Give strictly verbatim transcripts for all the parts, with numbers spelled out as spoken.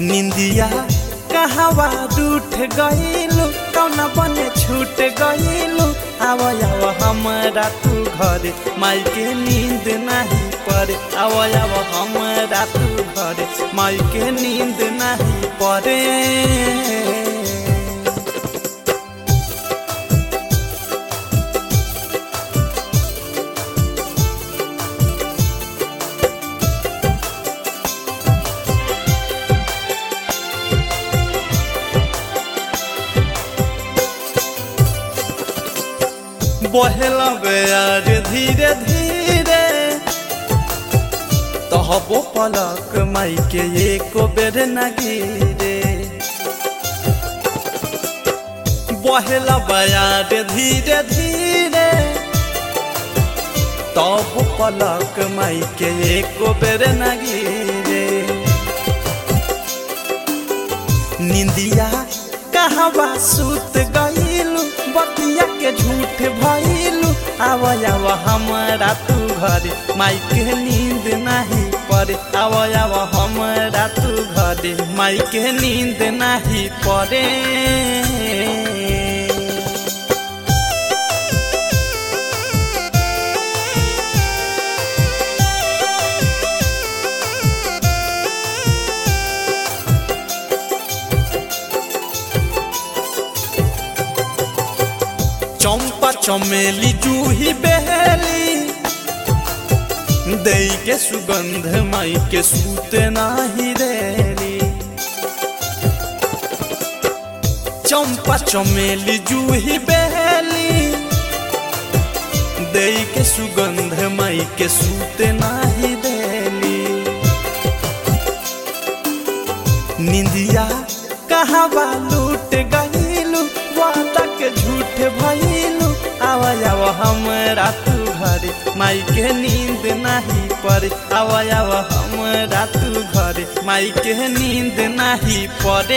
निंदिया कहवा रूठ गईलू कौना बने छूट गईलू आव आव हमरा तू घरे माई के नींद नहीं पड़े आव आव हमरा तू घरे माई के नींद नहीं पड़े। बहेला बेयार धीरे धीरे तहबो पलक माई के एको बेर न गिरे। बहेला बेयार धीरे धीरे तहबो पलक माई के एको बेर न गिरे। निंदिया कहवा सुत गईलू बतिया के झूठ भइलू आव आव हमरा तू घरे माई के नींद नहीं पड़े आव आव हमरा तू घरे माई के नींद नहीं पड़े। चंपा चमेली जूही बेली दई के सुगंध माई के सूत नाही रेली। चंपा चमेली जूही बेली दई के सुगंध माई के सूत नाही रेली। निंदिया कहवा लूट गईलू वादा के झूठ भइलू आव आव हमरा तू घरे माई के नींद नहीं पड़े आव आव हमरा तू घरे माई के नींद नहीं पड़े।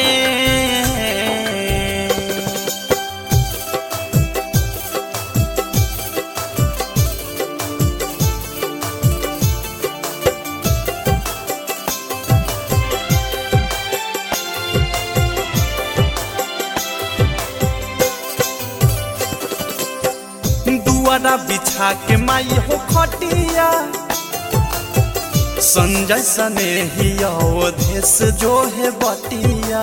दुआरा बिछा के माई हो खटिया संजय सनेहिया अवधेश जो है बटिया।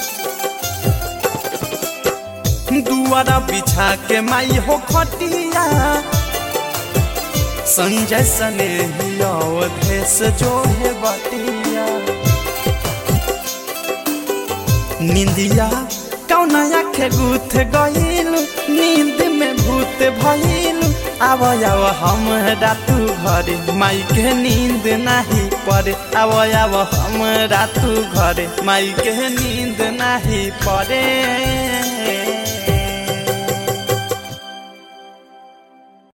दुआरा बिछा के माई हो खटिया संजय सनेहिया अवधेश जो है बटिया। निंदिया कौना आँखें गूथ गईलू नींद में भूत भइलू आव आव हमरा तू घरे माई के नींद नहीं पड़े आव आव हमरा तू घरे माई के नींद नहीं पड़े।